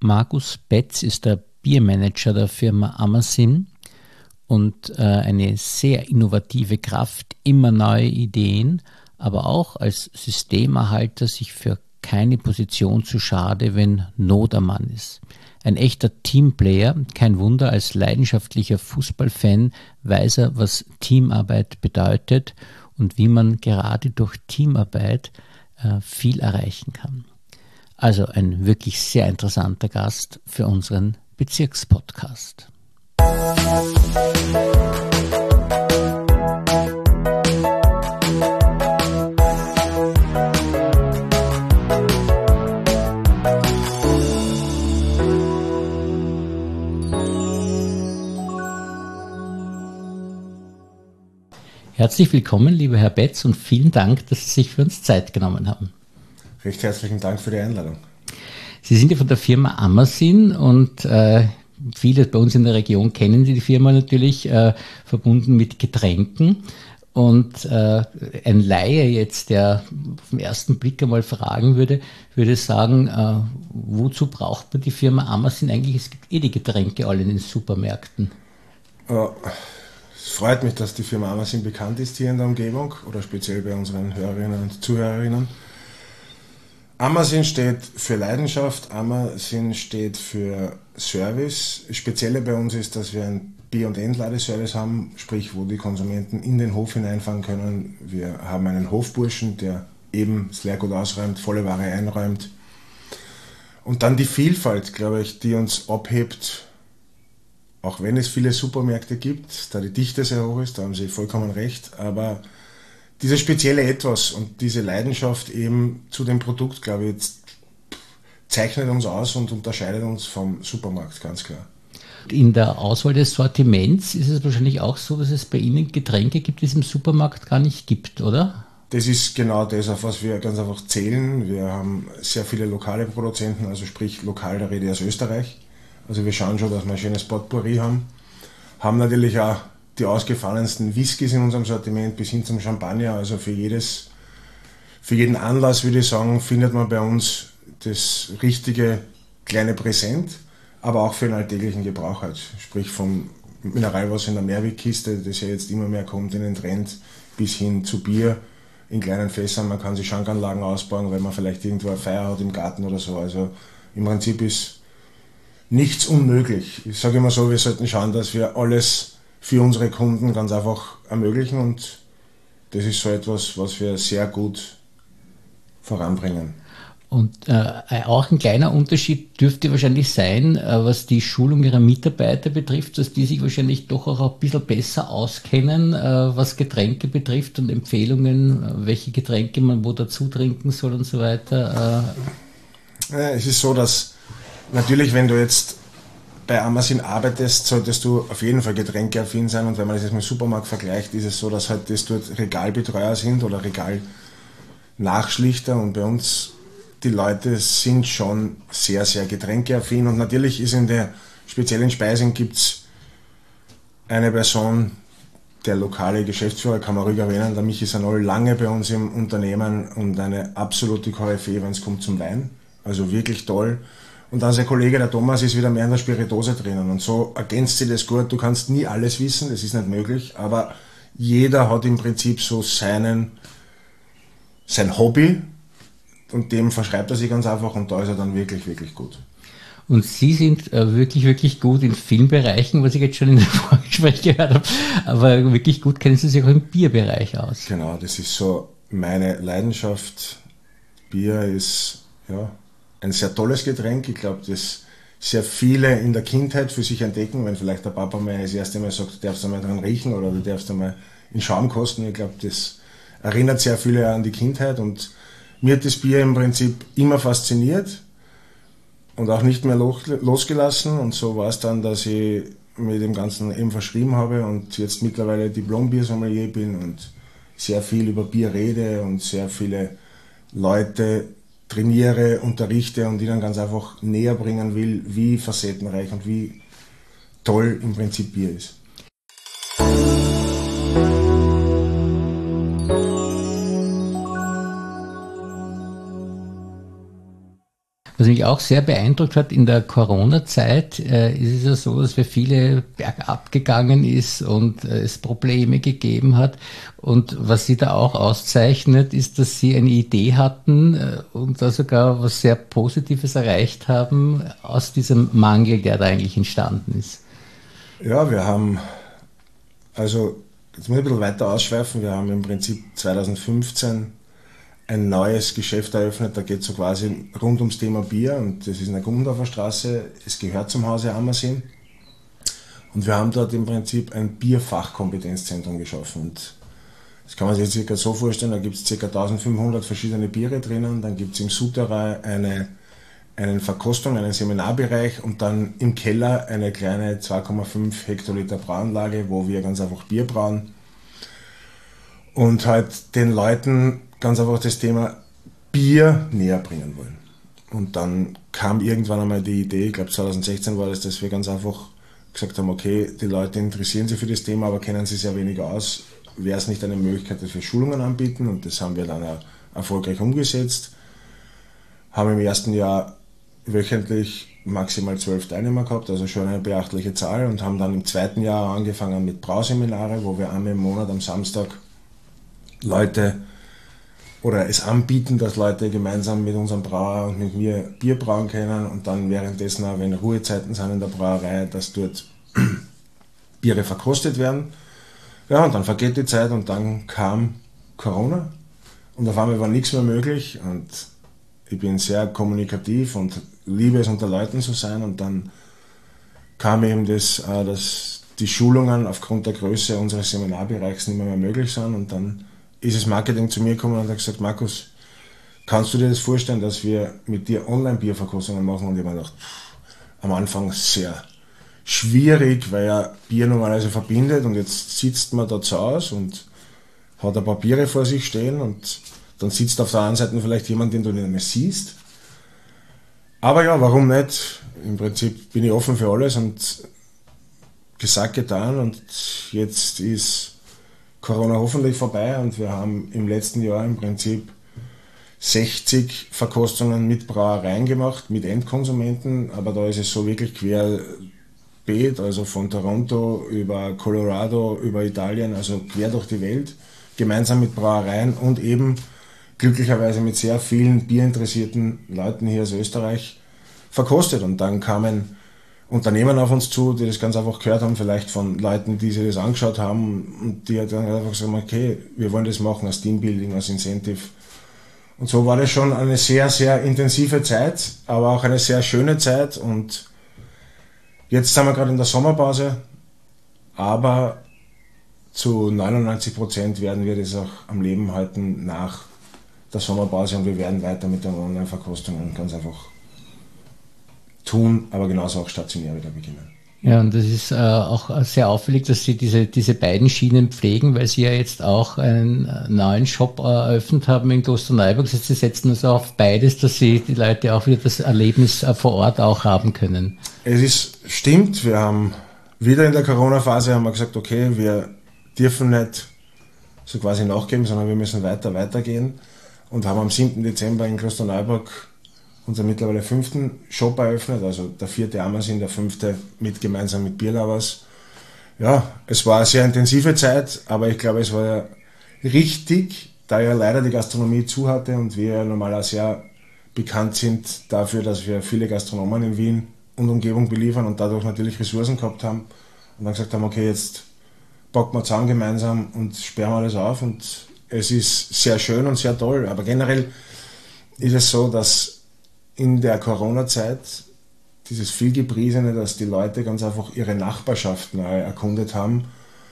Markus Betz ist der Biermanager der Firma Amasin und eine sehr innovative Kraft, immer neue Ideen, aber auch als Systemerhalter sich für keine Position zu schade, wenn Not am Mann ist. Ein echter Teamplayer, kein Wunder, als leidenschaftlicher Fußballfan weiß er, was Teamarbeit bedeutet und wie man gerade durch Teamarbeit viel erreichen kann. Also ein wirklich sehr interessanter Gast für unseren Bezirkspodcast. Herzlich willkommen, lieber Herr Betz, und vielen Dank, dass Sie sich für uns Zeit genommen haben. Recht herzlichen Dank für die Einladung. Sie sind ja von der Firma Amasin und viele bei uns in der Region kennen Sie die Firma natürlich, verbunden mit Getränken. Und ein Laie jetzt, der auf den ersten Blick einmal fragen würde sagen, wozu braucht man die Firma Amasin eigentlich? Es gibt die Getränke alle in den Supermärkten. Es freut mich, dass die Firma Amasin bekannt ist hier in der Umgebung oder speziell bei unseren Hörerinnen und Zuhörerinnen. Amasin steht für Leidenschaft, Amasin steht für Service. Das Spezielle bei uns ist, dass wir einen Bier- und Entladeservice haben, sprich, wo die Konsumenten in den Hof hineinfahren können. Wir haben einen Hofburschen, der eben das Leergut ausräumt, volle Ware einräumt. Und dann die Vielfalt, glaube ich, die uns abhebt, auch wenn es viele Supermärkte gibt, da die Dichte sehr hoch ist, da haben Sie vollkommen recht, aber dieses spezielle Etwas und diese Leidenschaft eben zu dem Produkt, glaube ich, zeichnet uns aus und unterscheidet uns vom Supermarkt, ganz klar. In der Auswahl des Sortiments ist es wahrscheinlich auch so, dass es bei Ihnen Getränke gibt, die es im Supermarkt gar nicht gibt, oder? Das ist genau das, auf was wir ganz einfach zählen. Wir haben sehr viele lokale Produzenten, also sprich lokal, da rede ich aus Österreich. Also wir schauen schon, dass wir ein schönes Potpourri haben. Haben natürlich auch die ausgefallensten Whiskys in unserem Sortiment bis hin zum Champagner. Also für jeden Anlass, würde ich sagen, findet man bei uns das richtige kleine Präsent, aber auch für den alltäglichen Gebrauch halt. Sprich vom Mineralwasser in der Mehrweggkiste, das ja jetzt immer mehr kommt in den Trend, bis hin zu Bier in kleinen Fässern. Man kann sich Schankanlagen ausbauen, weil man vielleicht irgendwo eine Feier hat im Garten oder so. Also im Prinzip ist nichts unmöglich. Ich sage immer so, wir sollten schauen, dass wir alles für unsere Kunden ganz einfach ermöglichen, und das ist so etwas, was wir sehr gut voranbringen. Und auch ein kleiner Unterschied dürfte wahrscheinlich sein, was die Schulung ihrer Mitarbeiter betrifft, dass die sich wahrscheinlich doch auch ein bisschen besser auskennen, was Getränke betrifft und Empfehlungen, welche Getränke man wo dazu trinken soll und so weiter. Es ist so, dass natürlich, wenn du jetzt bei Amasin arbeitest, solltest du auf jeden Fall getränkeaffin sein, und wenn man das jetzt mit dem Supermarkt vergleicht, ist es so, dass halt das dort Regalbetreuer sind oder Regalnachschlichter, und bei uns die Leute sind schon sehr, sehr getränkeaffin, und natürlich ist speziell in Speising gibt es eine Person, der lokale Geschäftsführer, kann man ruhig erwähnen, der Michi Sanol, lange bei uns im Unternehmen und eine absolute Koryphäe, wenn es kommt zum Wein, also wirklich toll. Und dann sein Kollege, der Thomas, ist wieder mehr in der Spiritose drinnen. Und so ergänzt sich das gut. Du kannst nie alles wissen, das ist nicht möglich. Aber jeder hat im Prinzip so sein Hobby. Und dem verschreibt er sich ganz einfach. Und da ist er dann wirklich, wirklich gut. Und Sie sind wirklich, wirklich gut in vielen Bereichen, was ich jetzt schon in der Vorgespräch gehört habe. Aber wirklich gut kennen Sie sich auch im Bierbereich aus. Genau, das ist so meine Leidenschaft. Bier ist, ja, ein sehr tolles Getränk. Ich glaube, das sehr viele in der Kindheit für sich entdecken, wenn vielleicht der Papa mal das erste Mal sagt, du darfst einmal dran riechen oder du darfst einmal in Schaum kosten. Ich glaube, das erinnert sehr viele an die Kindheit, und mir hat das Bier im Prinzip immer fasziniert und auch nicht mehr losgelassen, und so war es dann, dass ich mir dem Ganzen eben verschrieben habe und jetzt mittlerweile Diplom-Biersommelier bin und sehr viel über Bier rede und sehr viele Leute trainiere, unterrichte und ihnen ganz einfach näher bringen will, wie facettenreich und wie toll im Prinzip Bier ist. Was mich auch sehr beeindruckt hat, in der Corona-Zeit ist es ja so, dass wir viele bergab gegangen ist und es Probleme gegeben hat. Und was Sie da auch auszeichnet, ist, dass Sie eine Idee hatten und da sogar was sehr Positives erreicht haben aus diesem Mangel, der da eigentlich entstanden ist. Ja, wir haben, also jetzt muss ich ein bisschen weiter ausschweifen, wir haben im Prinzip 2015 ein neues Geschäft eröffnet, da geht es so quasi rund ums Thema Bier und das ist in der Gundorfer Straße, es gehört zum Hause Ammersinn und wir haben dort im Prinzip ein Bierfachkompetenzzentrum geschaffen und das kann man sich jetzt circa so vorstellen, da gibt es ca. 1500 verschiedene Biere drinnen, dann gibt es im Souterrain einen Verkostung, einen Seminarbereich und dann im Keller eine kleine 2,5 Hektoliter Brauanlage, wo wir ganz einfach Bier brauen und halt den Leuten ganz einfach das Thema Bier näher bringen wollen. Und dann kam irgendwann einmal die Idee, ich glaube 2016 war das, dass wir ganz einfach gesagt haben, okay, die Leute interessieren sich für das Thema, aber kennen sich sehr wenig aus. Wäre es nicht eine Möglichkeit, dass wir Schulungen anbieten? Und das haben wir dann auch erfolgreich umgesetzt. Haben im ersten Jahr wöchentlich maximal 12 Teilnehmer gehabt, also schon eine beachtliche Zahl und haben dann im zweiten Jahr angefangen mit Brauseminare, wo wir einmal im Monat am Samstag Leute oder es anbieten, dass Leute gemeinsam mit unserem Brauer und mit mir Bier brauen können und dann währenddessen auch, wenn Ruhezeiten sind in der Brauerei, dass dort Biere verkostet werden. Ja, und dann vergeht die Zeit und dann kam Corona und auf einmal war nichts mehr möglich und ich bin sehr kommunikativ und liebe es, unter Leuten zu sein und dann kam eben das, dass die Schulungen aufgrund der Größe unseres Seminarbereichs nicht mehr möglich sind und dann ist das Marketing zu mir gekommen und hat gesagt, Markus, kannst du dir das vorstellen, dass wir mit dir Online-Bierverkostungen machen? Und ich habe mir gedacht, am Anfang sehr schwierig, weil ja Bier normalerweise verbindet und jetzt sitzt man da zu Hause und hat ein paar Biere vor sich stehen und dann sitzt auf der anderen Seite vielleicht jemand, den du nicht mehr siehst. Aber ja, warum nicht? Im Prinzip bin ich offen für alles und gesagt, getan und jetzt ist Corona hoffentlich vorbei und wir haben im letzten Jahr im Prinzip 60 Verkostungen mit Brauereien gemacht, mit Endkonsumenten, aber da ist es so wirklich querbeet, also von Toronto über Colorado, über Italien, also quer durch die Welt, gemeinsam mit Brauereien und eben glücklicherweise mit sehr vielen bierinteressierten Leuten hier aus Österreich verkostet. Und dann kamen Unternehmen auf uns zu, die das ganz einfach gehört haben, vielleicht von Leuten, die sich das angeschaut haben und die dann einfach gesagt haben, okay, wir wollen das machen als Teambuilding, als Incentive. Und so war das schon eine sehr, sehr intensive Zeit, aber auch eine sehr schöne Zeit und jetzt sind wir gerade in der Sommerpause, aber zu 99% werden wir das auch am Leben halten nach der Sommerpause und wir werden weiter mit den Online-Verkostungen ganz einfach tun, aber genauso auch stationär wieder beginnen. Ja, und das ist auch sehr auffällig, dass Sie diese beiden Schienen pflegen, weil Sie ja jetzt auch einen neuen Shop eröffnet haben in Klosterneuburg. Das heißt, Sie setzen also auf beides, dass Sie die Leute auch wieder das Erlebnis vor Ort auch haben können. Stimmt, wir haben wieder in der Corona-Phase haben wir gesagt, okay, wir dürfen nicht so quasi nachgeben, sondern wir müssen weitergehen und haben am 7. Dezember in Klosterneuburg unseren mittlerweile 5. Shop eröffnet, also der 4. Ammersinn, der 5. gemeinsam mit Bierlovers. Ja, es war eine sehr intensive Zeit, aber ich glaube, es war ja richtig, da ja leider die Gastronomie zu hatte und wir ja normal auch sehr bekannt sind dafür, dass wir viele Gastronomen in Wien und Umgebung beliefern und dadurch natürlich Ressourcen gehabt haben und dann gesagt haben, okay, jetzt packen wir zusammen gemeinsam und sperren wir alles auf und es ist sehr schön und sehr toll, aber generell ist es so, dass in der Corona-Zeit dieses vielgepriesene, dass die Leute ganz einfach ihre Nachbarschaften erkundet haben,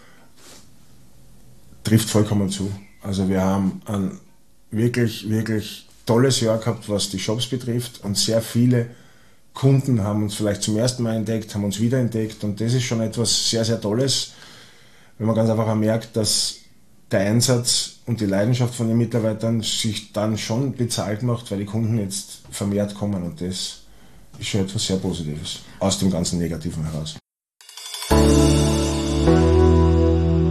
trifft vollkommen zu. Also wir haben ein wirklich, wirklich tolles Jahr gehabt, was die Shops betrifft und sehr viele Kunden haben uns vielleicht zum ersten Mal entdeckt, haben uns wiederentdeckt und das ist schon etwas sehr, sehr Tolles, wenn man ganz einfach merkt, dass der Einsatz und die Leidenschaft von den Mitarbeitern sich dann schon bezahlt macht, weil die Kunden jetzt vermehrt kommen und das ist schon etwas sehr Positives aus dem ganzen Negativen heraus.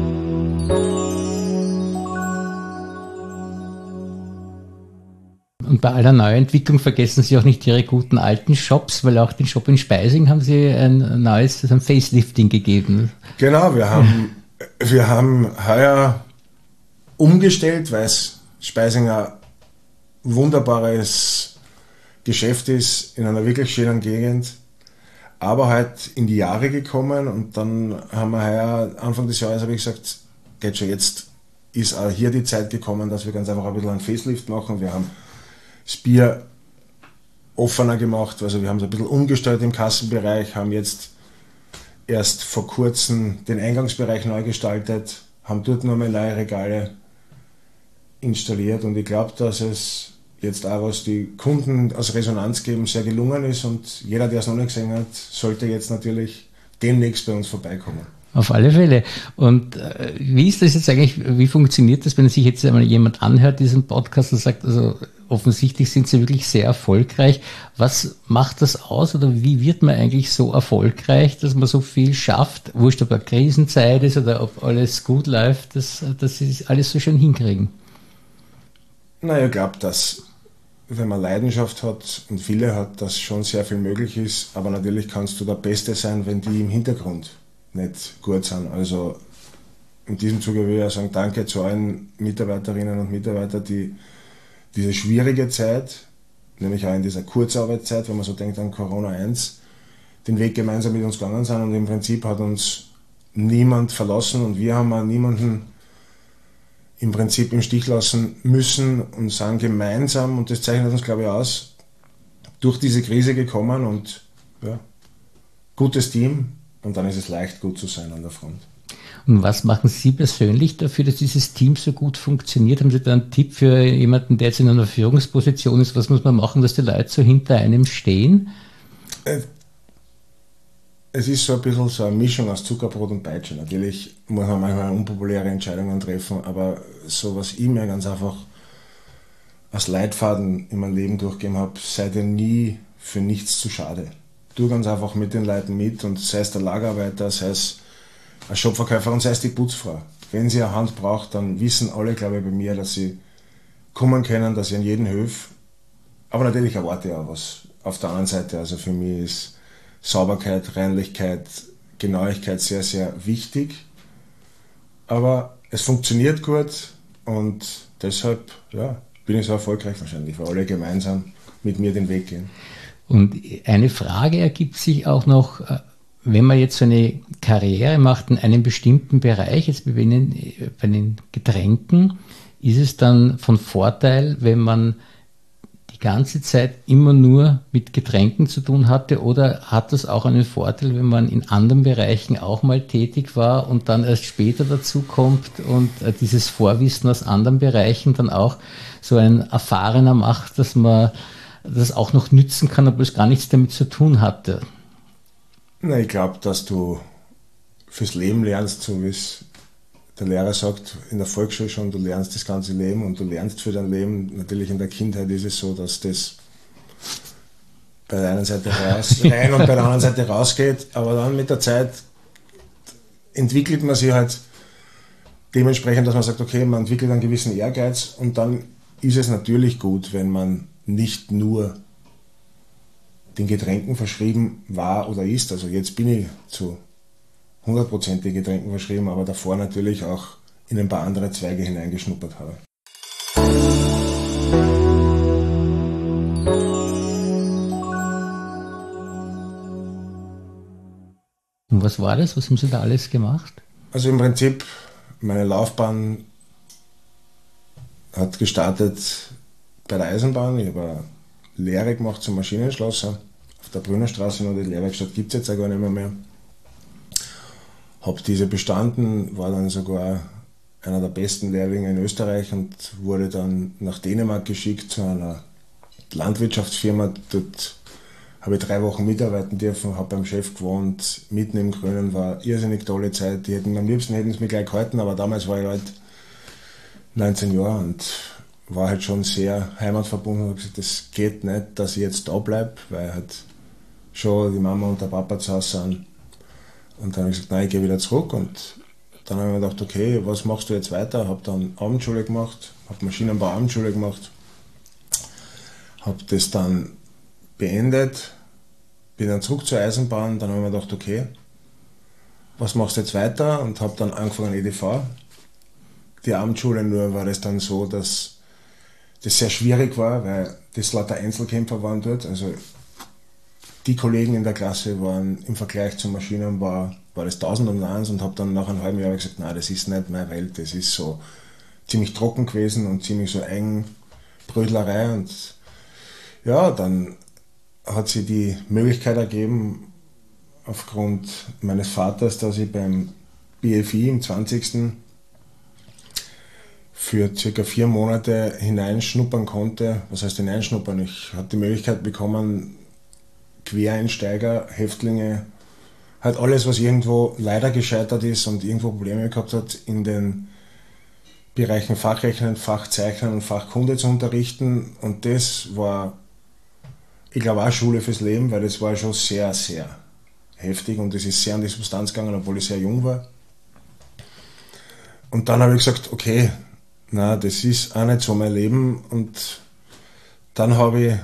Und Und bei aller Neuentwicklung vergessen Sie auch nicht Ihre guten alten Shops, weil auch den Shop in Speising haben Sie ein neues ein Facelifting gegeben. Genau, wir haben heuer umgestellt, weil es Speisinger wunderbares Geschäft ist, in einer wirklich schönen Gegend, aber halt in die Jahre gekommen und dann haben wir heuer, Anfang des Jahres habe ich gesagt, geht schon, jetzt ist auch hier die Zeit gekommen, dass wir ganz einfach ein bisschen einen Facelift machen. Wir haben das Bier offener gemacht, also wir haben es ein bisschen umgestellt im Kassenbereich, haben jetzt erst vor kurzem den Eingangsbereich neu gestaltet, haben dort nochmal neue Regale installiert und ich glaube, dass es jetzt auch, was die Kunden als Resonanz geben, sehr gelungen ist und jeder, der es noch nicht gesehen hat, sollte jetzt natürlich demnächst bei uns vorbeikommen. Auf alle Fälle. Und wie ist das jetzt eigentlich, wie funktioniert das, wenn sich jetzt einmal jemand anhört, diesen Podcast und sagt, also offensichtlich sind Sie wirklich sehr erfolgreich. Was macht das aus oder wie wird man eigentlich so erfolgreich, dass man so viel schafft, wurscht ob eine Krisenzeit ist oder ob alles gut läuft, dass Sie alles so schön hinkriegen? Na, ich glaube, dass wenn man Leidenschaft hat und viele hat, dass schon sehr viel möglich ist, aber natürlich kannst du der Beste sein, wenn die im Hintergrund nicht gut sind. Also in diesem Zuge will ich auch sagen, danke zu allen Mitarbeiterinnen und Mitarbeitern, die diese schwierige Zeit, nämlich auch in dieser Kurzarbeitszeit, wenn man so denkt an Corona 1, den Weg gemeinsam mit uns gegangen sind und im Prinzip hat uns niemand verlassen und wir haben auch niemanden im Prinzip im Stich lassen müssen und sind gemeinsam, und das zeichnet uns, glaube ich, aus, durch diese Krise gekommen und ja, gutes Team und dann ist es leicht, gut zu sein an der Front. Und was machen Sie persönlich dafür, dass dieses Team so gut funktioniert? Haben Sie da einen Tipp für jemanden, der jetzt in einer Führungsposition ist? Was muss man machen, dass die Leute so hinter einem stehen? Es ist so ein bisschen so eine Mischung aus Zuckerbrot und Peitsche. Natürlich muss man manchmal unpopuläre Entscheidungen treffen, aber so was ich mir ganz einfach als Leitfaden in meinem Leben durchgegeben habe, sei dir nie für nichts zu schade. Tu ganz einfach mit den Leuten mit und sei es der Lagerarbeiter, sei es ein Shopverkäufer und sei es die Putzfrau. Wenn sie eine Hand braucht, dann wissen alle, glaube ich, bei mir, dass sie kommen können, dass ich an jeden helfe. Aber natürlich erwarte ich auch was auf der anderen Seite. Also für mich ist Sauberkeit, Reinlichkeit, Genauigkeit sehr, sehr wichtig. Aber es funktioniert gut und deshalb bin ich so erfolgreich wahrscheinlich, weil alle gemeinsam mit mir den Weg gehen. Und eine Frage ergibt sich auch noch, wenn man jetzt so eine Karriere macht in einem bestimmten Bereich, jetzt bei den Getränken, ist es dann von Vorteil, wenn man die ganze Zeit immer nur mit Getränken zu tun hatte, oder hat das auch einen Vorteil, wenn man in anderen Bereichen auch mal tätig war und dann erst später dazu kommt und dieses Vorwissen aus anderen Bereichen dann auch so ein Erfahrener macht, dass man das auch noch nützen kann, obwohl es gar nichts damit zu tun hatte? Na, ich glaube, dass du fürs Leben lernst, so wie es der Lehrer sagt, in der Volksschule schon, du lernst das ganze Leben und du lernst für dein Leben. Natürlich in der Kindheit ist es so, dass das bei der einen Seite rein und bei der anderen Seite rausgeht, aber dann mit der Zeit entwickelt man sich halt dementsprechend, dass man sagt, okay, man entwickelt einen gewissen Ehrgeiz und dann ist es natürlich gut, wenn man nicht nur den Getränken verschrieben war oder ist. Also jetzt bin ich zu 100% den Getränken verschrieben, aber davor natürlich auch in ein paar andere Zweige hineingeschnuppert habe. Und was war das? Was haben Sie da alles gemacht? Also im Prinzip, meine Laufbahn hat gestartet bei der Eisenbahn. Ich habe eine Lehre gemacht zum Maschinenschlosser auf der Brünnerstraße, nur die Lehrwerkstatt gibt es jetzt auch gar nicht mehr. Habe diese bestanden, war dann sogar einer der besten Lehrlinge in Österreich und wurde dann nach Dänemark geschickt zu einer Landwirtschaftsfirma. Dort habe ich 3 Wochen mitarbeiten dürfen, habe beim Chef gewohnt, mitten im Grünen, war irrsinnig tolle Zeit. Am liebsten hätten sie mich gleich gehalten, aber damals war ich halt 19 Jahre und war halt schon sehr heimatverbunden und habe gesagt, das geht nicht, dass ich jetzt da bleibe, weil halt schon die Mama und der Papa zu Hause sind. Und dann habe ich gesagt, nein, ich gehe wieder zurück. Und dann habe ich mir gedacht, okay, was machst du jetzt weiter? Habe dann Abendschule gemacht, habe Maschinenbau Abendschule gemacht. Habe das dann beendet, bin dann zurück zur Eisenbahn, dann habe ich mir gedacht, okay, was machst du jetzt weiter? Und habe dann angefangen EDV. Die Abendschule, nur war das dann so, dass das sehr schwierig war, weil das lauter Einzelkämpfer waren dort. Also die Kollegen in der Klasse waren im Vergleich zum Maschinenbau, war das 1001 und habe dann nach einem halben Jahr gesagt, nein, das ist nicht meine Welt, das ist so ziemlich trocken gewesen und ziemlich so Eigenbrödlerei. Und ja, dann hat sich die Möglichkeit ergeben, aufgrund meines Vaters, dass ich beim BFI im 20. für circa 4 Monate hineinschnuppern konnte. Was heißt hineinschnuppern? Ich habe die Möglichkeit bekommen, Quereinsteiger, Häftlinge, halt alles, was irgendwo leider gescheitert ist und irgendwo Probleme gehabt hat, in den Bereichen Fachrechnen, Fachzeichnen und Fachkunde zu unterrichten. Und das war, ich glaube, auch Schule fürs Leben, weil das war schon sehr, sehr heftig und es ist sehr an die Substanz gegangen, obwohl ich sehr jung war. Und dann habe ich gesagt, okay, na, das ist auch nicht so mein Leben. Und dann habe ich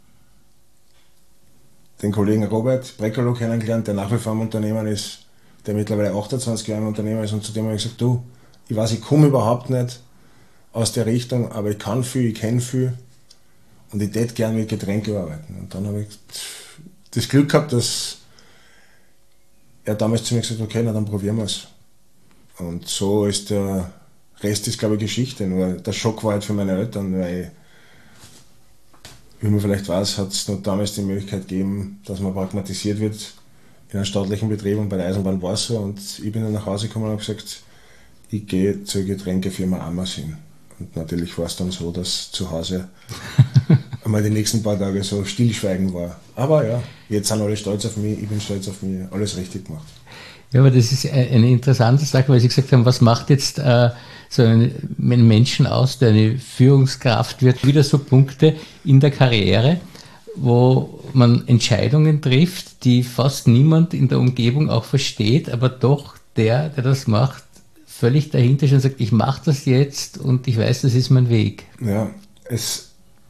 den Kollegen Robert Breckerloh kennengelernt, der nach wie vor im Unternehmen ist, der mittlerweile 28 Jahre im Unternehmen ist, und zu dem habe ich gesagt, du, ich weiß, ich komme überhaupt nicht aus der Richtung, aber ich kann viel, ich kenne viel und ich würde gerne mit Getränken arbeiten. Und dann habe ich das Glück gehabt, dass er damals zu mir gesagt hat, okay, na dann probieren wir es. Und so ist der Rest ist, glaube ich, Geschichte. Nur der Schock war halt für meine Eltern, weil, wie man vielleicht weiß, hat es noch damals die Möglichkeit gegeben, dass man pragmatisiert wird in einem staatlichen Betrieb, und bei der Eisenbahn war es so. Und ich bin dann nach Hause gekommen und habe gesagt, ich gehe zur Getränkefirma Amazin. Und natürlich war es dann so, dass zu Hause einmal die nächsten paar Tage so Stillschweigen war. Aber ja, jetzt sind alle stolz auf mich, ich bin stolz auf mich, alles richtig gemacht. Ja, aber das ist eine interessante Sache, weil Sie gesagt haben, was macht jetzt so einen Menschen aus, der eine Führungskraft wird? Wieder so Punkte in der Karriere, wo man Entscheidungen trifft, die fast niemand in der Umgebung auch versteht, aber doch der das macht, völlig dahinter steht und sagt, ich mache das jetzt und ich weiß, das ist mein Weg. Ja, das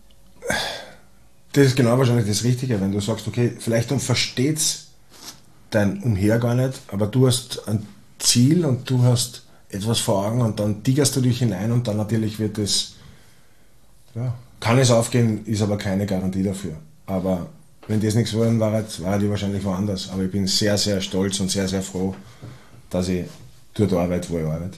ist genau wahrscheinlich das Richtige, wenn du sagst, okay, vielleicht versteht es dein Umher gar nicht, aber du hast ein Ziel und du hast etwas vor Augen und dann tigerst du dich hinein und dann natürlich wird es, ja, kann es aufgehen, ist aber keine Garantie dafür. Aber wenn das nichts geworden war die wahrscheinlich woanders. Aber ich bin sehr, sehr stolz und sehr, sehr froh, dass ich dort arbeite, wo ich arbeite.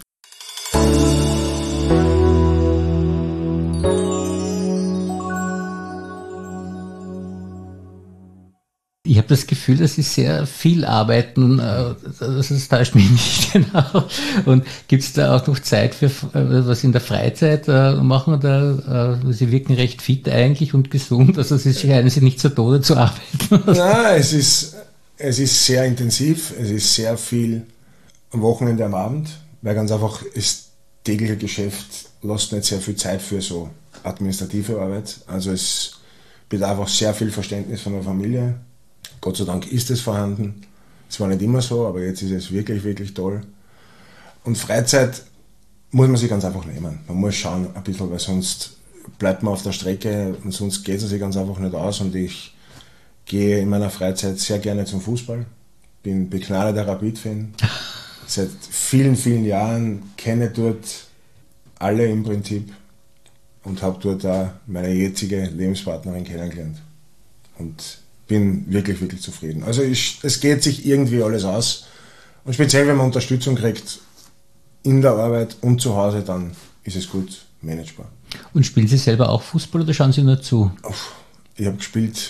Ich habe das Gefühl, dass Sie sehr viel arbeiten, das täuscht mich nicht genau. Und gibt es da auch noch Zeit für was in der Freizeit machen? Oder Sie wirken recht fit eigentlich und gesund, also Sie scheinen sich nicht zu Tode zu arbeiten. Nein, es ist sehr intensiv, es ist sehr viel am Wochenende, am Abend, weil ganz einfach das tägliche Geschäft lässt nicht sehr viel Zeit für so administrative Arbeit. Also es bedarf auch sehr viel Verständnis von der Familie. Gott sei Dank ist es vorhanden. Es war nicht immer so, aber jetzt ist es wirklich, wirklich toll. Und Freizeit muss man sich ganz einfach nehmen. Man muss schauen ein bisschen, weil sonst bleibt man auf der Strecke und sonst geht es sich ganz einfach nicht aus. Und ich gehe in meiner Freizeit sehr gerne zum Fußball. Bin begnadeter Rapid-Fan. Seit vielen, vielen Jahren kenne dort alle im Prinzip und habe dort auch meine jetzige Lebenspartnerin kennengelernt. Und bin wirklich, wirklich zufrieden. Also es geht sich irgendwie alles aus. Und speziell, wenn man Unterstützung kriegt in der Arbeit und zu Hause, dann ist es gut managebar. Und spielen Sie selber auch Fußball oder schauen Sie nur zu? Ich habe gespielt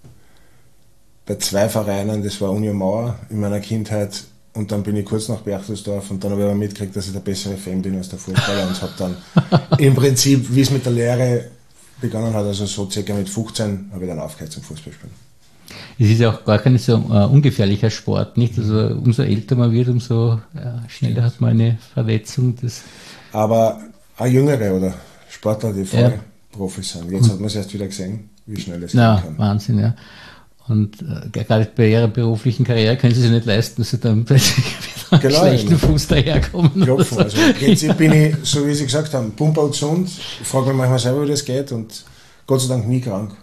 bei 2 Vereinen, das war Union Mauer in meiner Kindheit, und dann bin ich kurz nach Berchtesgaden und dann habe ich aber mitgekriegt, dass ich der bessere Fan bin als der Fußballer und habe dann im Prinzip, wie es mit der Lehre begonnen hat, also so circa mit 15, habe ich dann aufgehört zum Fußballspielen. Es ist ja auch gar kein so ungefährlicher Sport, nicht? Also umso älter man wird, umso schneller hat man eine Verletzung. Aber auch Jüngere oder Sportler, die voll Profis sind. Jetzt hat man es erst wieder gesehen, wie schnell es gehen kann. Wahnsinn, ja. Und gerade bei Ihrer beruflichen Karriere können Sie sich nicht leisten, dass Sie dann plötzlich wieder einen schlechten Fuß daherkommen. Klopfen. Also im Prinzip bin ich, so wie Sie gesagt haben, pumper und gesund. Ich frage mich manchmal selber, wie das geht, und Gott sei Dank nie krank.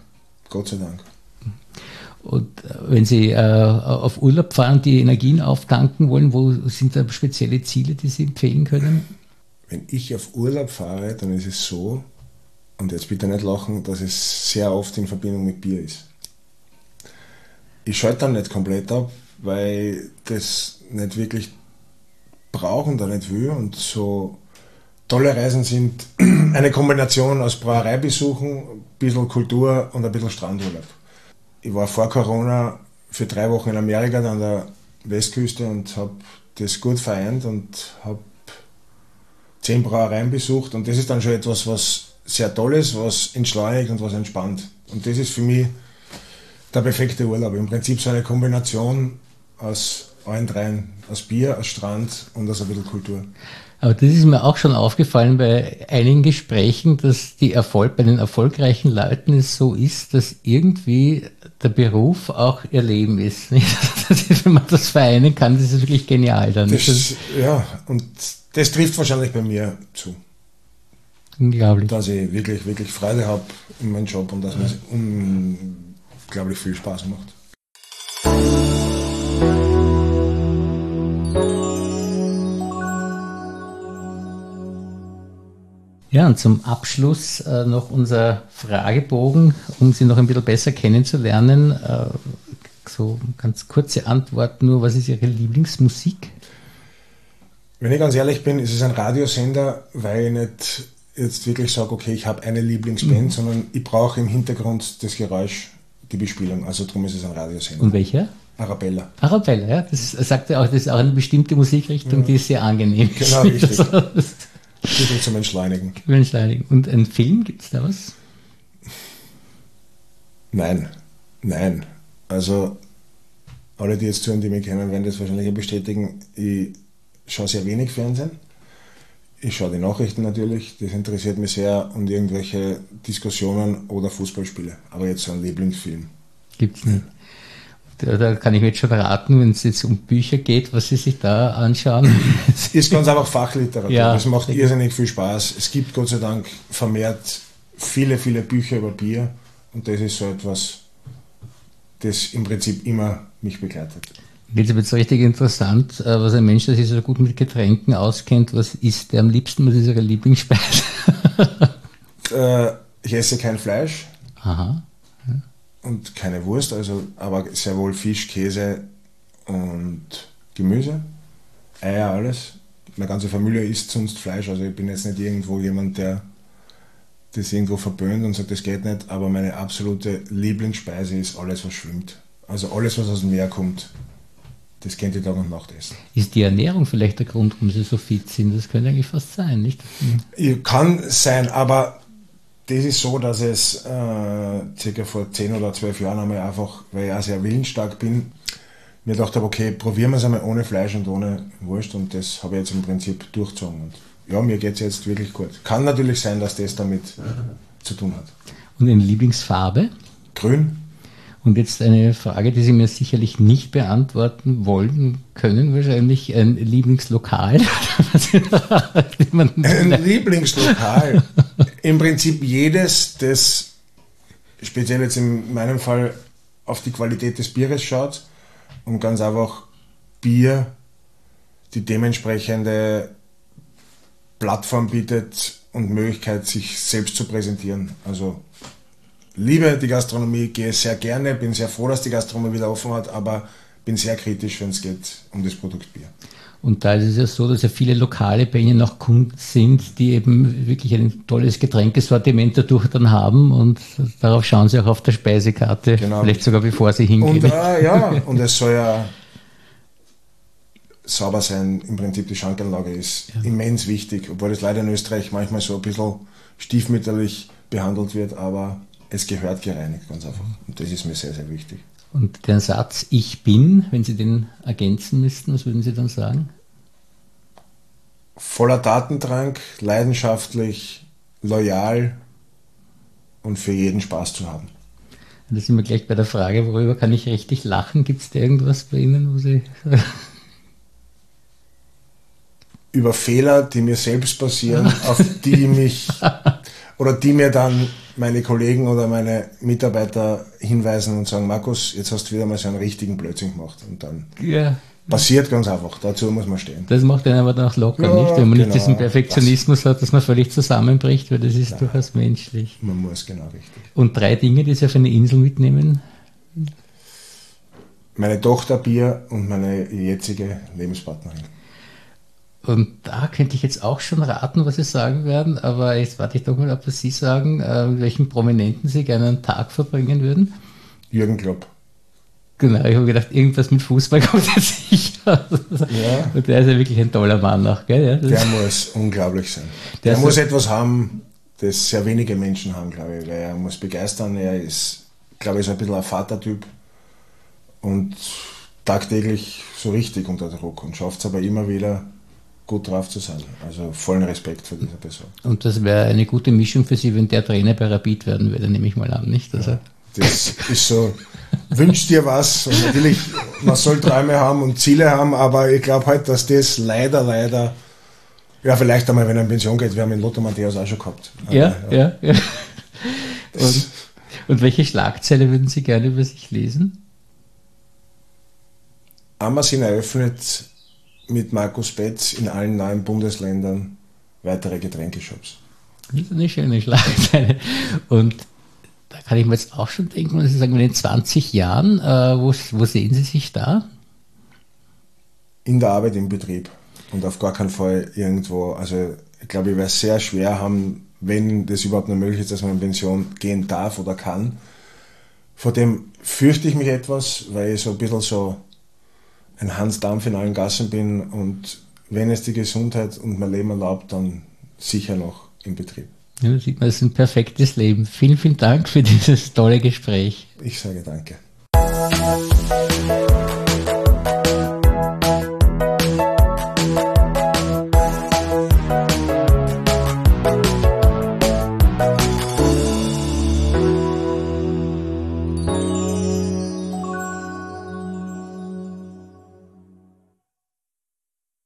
Gott sei Dank. Und wenn Sie auf Urlaub fahren, die Energien auftanken wollen, wo sind da spezielle Ziele, die Sie empfehlen können? Wenn ich auf Urlaub fahre, dann ist es so, und jetzt bitte nicht lachen, dass es sehr oft in Verbindung mit Bier ist. Ich schalte dann nicht komplett ab, weil das nicht wirklich brauche und da nicht will. Und so tolle Reisen sind eine Kombination aus Brauereibesuchen, ein bisschen Kultur und ein bisschen Strandurlaub. Ich war vor Corona für 3 Wochen in Amerika, an der Westküste, und habe das gut vereint und habe 10 Brauereien besucht. Und das ist dann schon etwas, was sehr toll ist, was entschleunigt und was entspannt. Und das ist für mich der perfekte Urlaub. Im Prinzip so eine Kombination aus allen dreien, aus Bier, aus Strand und aus ein bisschen Kultur. Aber das ist mir auch schon aufgefallen bei einigen Gesprächen, dass bei den erfolgreichen Leuten es so ist, dass irgendwie der Beruf auch ihr Leben ist. Wenn man das vereinen kann, das ist wirklich genial. Dann ja, und das trifft wahrscheinlich bei mir zu. Unglaublich. Dass ich wirklich, wirklich Freude habe in meinem Job und dass mir unglaublich viel Spaß macht. Ja, und zum Abschluss noch unser Fragebogen, um Sie noch ein bisschen besser kennenzulernen. So ganz kurze Antwort nur, was ist Ihre Lieblingsmusik? Wenn ich ganz ehrlich bin, ist es ein Radiosender, weil ich nicht jetzt wirklich sage, okay, ich habe eine Lieblingsband, sondern ich brauche im Hintergrund das Geräusch, die Bespielung. Also darum ist es ein Radiosender. Und welcher? Arabella. Arabella, ja. Das sagt ja auch, das ist auch eine bestimmte Musikrichtung, die ist sehr angenehm. Genau, richtig. Bisschen zum Entschleunigen. Und ein Film, gibt es da was? Nein. Also alle, die jetzt zuhören, die mich kennen, werden das wahrscheinlich bestätigen. Ich schaue sehr wenig Fernsehen. Ich schaue die Nachrichten natürlich, das interessiert mich sehr, und irgendwelche Diskussionen oder Fußballspiele. Aber jetzt so ein Lieblingsfilm. Gibt's nicht. Da kann ich mir jetzt schon raten, wenn es jetzt um Bücher geht, was Sie sich da anschauen. Ist ganz einfach Fachliteratur. Ja, das macht irrsinnig viel Spaß. Es gibt Gott sei Dank vermehrt viele, viele Bücher über Bier, und das ist so etwas, das im Prinzip immer mich begleitet. Jetzt wird es richtig interessant, was ein Mensch, der sich so gut mit Getränken auskennt, was isst der am liebsten, was ist Ihre Lieblingsspeise? Ich esse kein Fleisch. Aha. Und keine Wurst, aber sehr wohl Fisch, Käse und Gemüse, Eier, alles. Meine ganze Familie isst sonst Fleisch, also ich bin jetzt nicht irgendwo jemand, der das irgendwo verböhnt und sagt, das geht nicht, aber meine absolute Lieblingsspeise ist alles, was schwimmt. Also alles, was aus dem Meer kommt, das könnt ihr Tag und Nacht essen. Ist die Ernährung vielleicht der Grund, warum Sie so fit sind? Das könnte eigentlich fast sein, nicht? Kann sein, aber das ist so, dass es circa vor 10 oder 12 Jahren einmal einfach, weil ich auch sehr willensstark bin, mir gedacht habe, okay, probieren wir es einmal ohne Fleisch und ohne Wurst, und das habe ich jetzt im Prinzip durchgezogen. Und ja, mir geht es jetzt wirklich gut. Kann natürlich sein, dass das damit zu tun hat. Und Ihre Lieblingsfarbe? Grün. Und jetzt eine Frage, die Sie mir sicherlich nicht beantworten wollen können, wahrscheinlich ein Lieblingslokal. Ein Lieblingslokal? Im Prinzip jedes, das speziell jetzt in meinem Fall auf die Qualität des Bieres schaut und ganz einfach Bier die dementsprechende Plattform bietet und Möglichkeit, sich selbst zu präsentieren. Also liebe die Gastronomie, gehe sehr gerne, bin sehr froh, dass die Gastronomie wieder offen hat, aber bin sehr kritisch, wenn es geht um das Produkt Bier. Und da ist es ja so, dass ja viele Lokale bei Ihnen auch Kunden sind, die eben wirklich ein tolles Getränkesortiment dadurch dann haben, und darauf schauen Sie auch auf der Speisekarte, genau. Vielleicht sogar bevor Sie hingehen. Und es soll ja sauber sein. Im Prinzip die Schankanlage ist immens wichtig, obwohl es leider in Österreich manchmal so ein bisschen stiefmütterlich behandelt wird, aber es gehört gereinigt, ganz einfach. Und das ist mir sehr, sehr wichtig. Und den Satz "Ich bin", wenn Sie den ergänzen müssten, was würden Sie dann sagen? Voller Tatendrang, leidenschaftlich, loyal und für jeden Spaß zu haben. Da sind wir gleich bei der Frage, worüber kann ich richtig lachen? Gibt es da irgendwas bei Ihnen, wo Sie... über Fehler, die mir selbst passieren, auf die mich oder die mir dann meine Kollegen oder meine Mitarbeiter hinweisen und sagen, Markus, jetzt hast du wieder mal so einen richtigen Blödsinn gemacht. Und dann passiert ganz einfach. Dazu muss man stehen. Das macht einen aber dann auch locker, nicht? Wenn man nicht diesen Perfektionismus hat, dass man völlig zusammenbricht, weil das ist durchaus menschlich. Man muss, genau, richtig. Und 3 Dinge, die Sie auf eine Insel mitnehmen? Meine Tochter Pia und meine jetzige Lebenspartnerin. Und da könnte ich jetzt auch schon raten, was Sie sagen werden, aber jetzt warte ich doch mal ab, was Sie sagen, mit welchen Prominenten Sie gerne einen Tag verbringen würden. Jürgen Klopp. Genau, ich habe gedacht, irgendwas mit Fußball kommt jetzt sicher. Ja. Und der ist ja wirklich ein toller Mann auch, gell? Ja, der muss unglaublich sein. Der muss etwas haben, das sehr wenige Menschen haben, glaube ich, weil er muss begeistern. Er ist, glaube ich, so ein bisschen ein Vatertyp und tagtäglich so richtig unter Druck und schafft es aber immer wieder, gut drauf zu sein. Also vollen Respekt für diese Person. Und das wäre eine gute Mischung für Sie, wenn der Trainer bei Rapid werden würde, nehme ich mal an, nicht? Also ja, das ist so, wünsch dir was. Und natürlich, man soll Träume haben und Ziele haben, aber ich glaube halt, dass das leider, ja, vielleicht einmal, wenn er in Pension geht, wir haben den Lothar Matthäus auch schon gehabt. Ja. Und welche Schlagzeile würden Sie gerne über sich lesen? Amazon eröffnet mit Markus Betz in allen 9 Bundesländern weitere Getränkeshops. Das ist eine schöne Schlagzeile. Und da kann ich mir jetzt auch schon denken, wenn Sie sagen, in 20 Jahren, wo sehen Sie sich da? In der Arbeit im Betrieb und auf gar keinen Fall irgendwo. Also ich glaube, ich werde es sehr schwer haben, wenn das überhaupt noch möglich ist, dass man in Pension gehen darf oder kann. Vor dem fürchte ich mich etwas, weil ich so ein bisschen so ein Hans Dampf in allen Gassen bin und wenn es die Gesundheit und mein Leben erlaubt, dann sicher noch im Betrieb. Ja, da sieht man, es ist ein perfektes Leben. Vielen, vielen Dank für dieses tolle Gespräch. Ich sage danke.